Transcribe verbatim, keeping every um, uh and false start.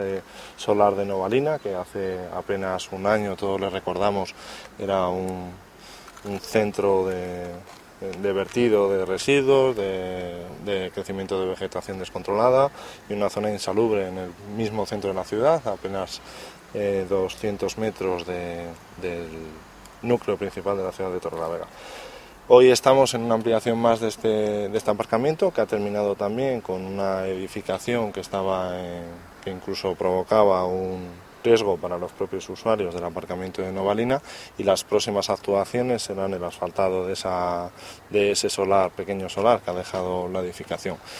Solar de Novalina, que hace apenas un año, todos le recordamos, era un, un centro de, de vertido de residuos, de, de crecimiento de vegetación descontrolada y una zona insalubre en el mismo centro de la ciudad, a apenas eh, doscientos metros de, del núcleo principal de la ciudad de Torrelavega. Hoy estamos en una ampliación más de este, de este aparcamiento, que ha terminado también con una edificación que estaba en, que incluso provocaba un riesgo para los propios usuarios del aparcamiento de Novalina, y las próximas actuaciones serán el asfaltado de, esa, de ese solar, pequeño solar que ha dejado la edificación.